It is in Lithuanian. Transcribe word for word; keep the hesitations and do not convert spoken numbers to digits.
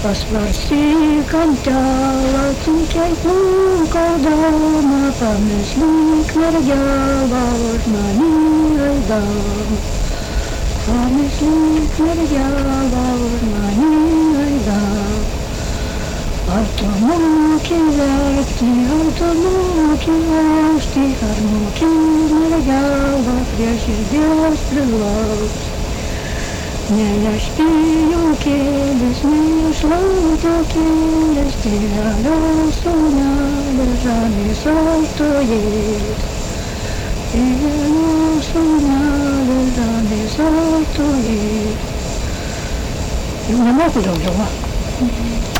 Pasvarstyk kiek nukaudama, pameslyk mergelą už mane aidama. Pameslyk mergelą už mane aidama. Ar tu moki verkti, ar tu moki laužti, ar moki mergelą prie širdies priglausti. Neišpijokėlis, neišlaukėlis, tėvelio sūnelis, žemės autojėlis. Tėvelio sūnelis, žemės autojėlis. Jau nemoku daugiau, va.